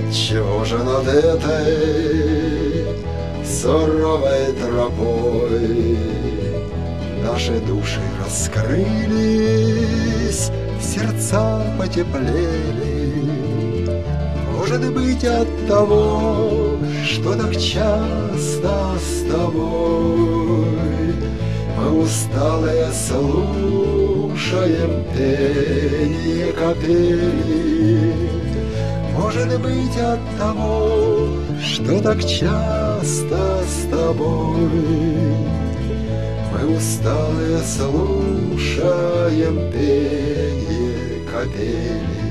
Отчего же над этой суровой тропой наши души раскрылись, сердца потеплели? Может быть, от того, что так часто с тобой мы усталые слушаем пение капели. Может быть, от того, что так часто с тобой мы усталые слушаем пение капели.